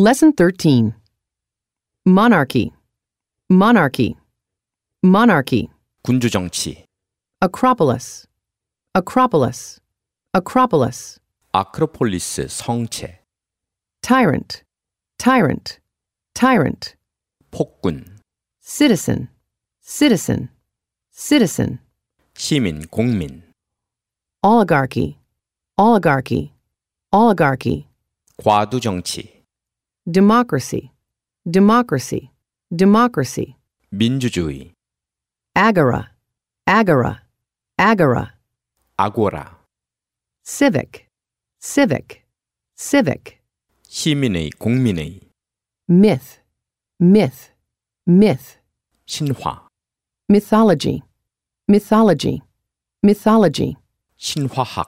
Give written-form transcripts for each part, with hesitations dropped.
Lesson 13. Monarchy, monarchy, monarchy. 군주정치, Acropolis, acropolis, acropolis. 아크로폴리스 성체, Tyrant, tyrant, tyrant. 폭군, Citizen, citizen, citizen. 시민, 공민, Oligarchy, oligarchy, oligarchy. 과두정치, Democracy, democracy, democracy. 민주주의, Agora, agora, agora. 아고라, Civic, civic, civic. 시민의, 공민의, Myth, myth, myth. 신화, Mythology, mythology, mythology. 신화학.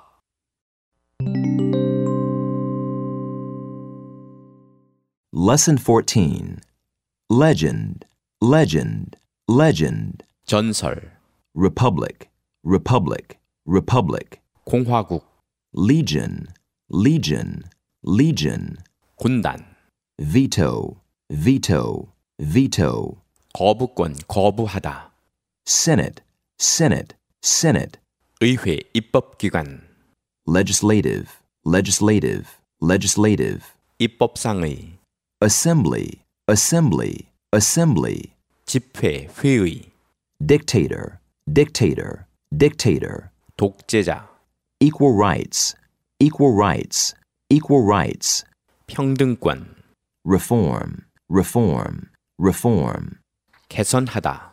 Lesson 14. Legend, legend, legend. 전설, Republic, republic, republic. 공화국, Legion, legion, legion. 군단, Veto, veto, veto. 거부권, 거부하다. Senate, senate, senate. 의회, 입법기관, Legislative, legislative, legislative. 입법상의, Assembly, assembly, assembly. 집회, 회의, Dictator, dictator, dictator. 독재자, Equal rights, equal rights, equal rights. 평등권, Reform, reform, reform. 개선하다.